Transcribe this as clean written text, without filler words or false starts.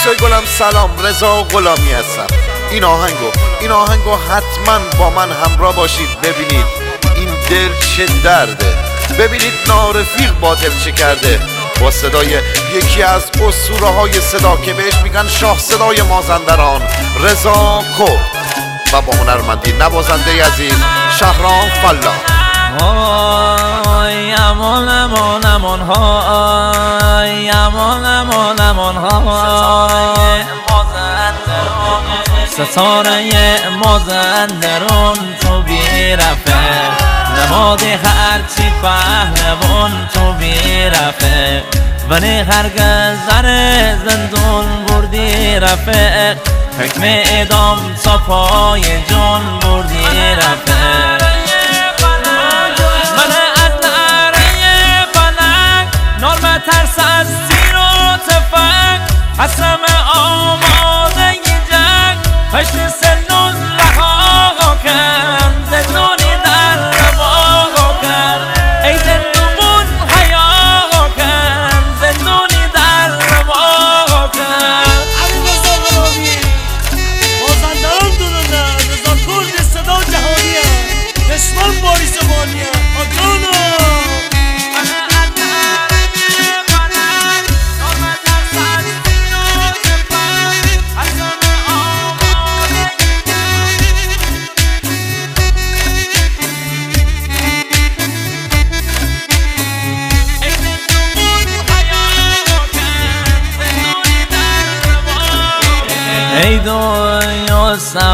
دوستای گلم سلام، رضا غلامی هستم. این آهنگو حتما با من همراه باشید. ببینید این دل چه درده، ببینید نارفیق با دل چه کرده. با صدای یکی از اسطوره های صدا که بهش میگن شاه صدای مازندران، رضا کرد، و با هنرمندی نوازنده عزیز شهرام فلاح. های امان امان امان های امان امان امان های ستاره مازندران تو بیرفه، نماد هرچی پهلوان تو بیرفه، ولی هرگز زر زندون بردی رفه، حکم اعدام تا پای جان بردی رفه. ترس از تیر و تفنگ، حسم آماده جنگ، پشت سنون رها کن، زندونی در روا کن، ای زندون حیا کن، زندونی در روا کن. علی رضا غلامی مازندران دونده، رضا کرد صدا جهانیه، دشمن باری زبانیه آگانا. ای دنیا